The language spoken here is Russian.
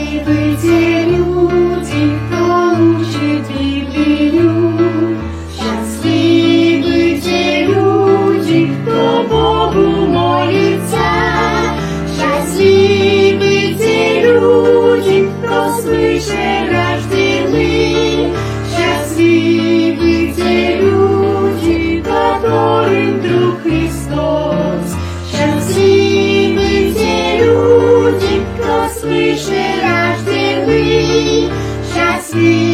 Счастливы те люди, кто учит Библию. Счастливы те люди, кто Богу молится. Счастливы те люди, кто свыше рождены. Счастливы те люди, которым друг Христос. Счастливы те люди, кто свыше рождены. Счастливы